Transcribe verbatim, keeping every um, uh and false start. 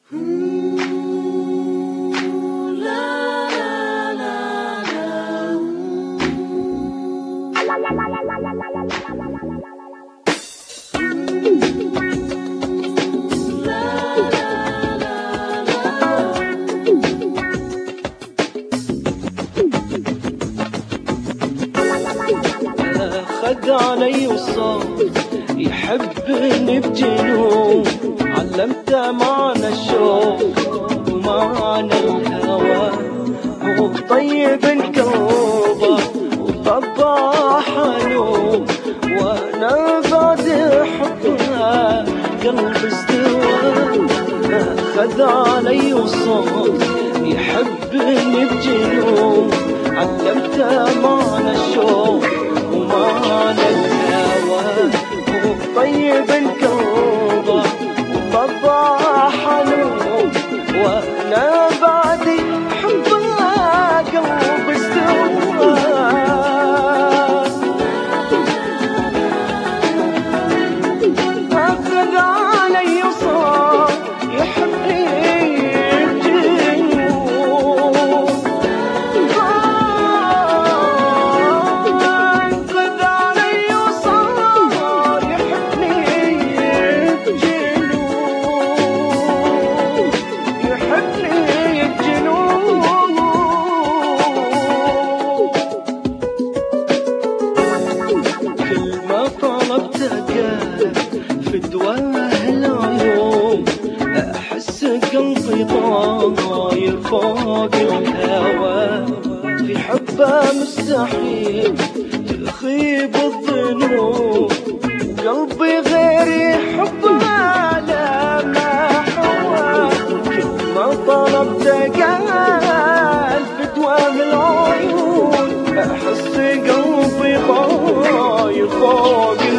خد علي وصار يحبني بجنون، علمته معنى الشوق ومعنى الهوى، هو طيب القلب وطبع حنون، وانا بعد حبها قلبي استوى. خد علي وصار يحبني بجنون، علمته معنى الشوق ومعنى الهوى، هو طيب القلب وطبع حنون، وانا بعدي حبها قلبي استوى. اخذ علي وصار يحبني في دواه العيون، أحس قلبي طاير فوق الهوى، في حبه مستحيل تخيب الظنون، قلبي غير يحبها لا ما حوى، كل ما طلبت قال في دواه العيون، أحس قلبي طاير فوق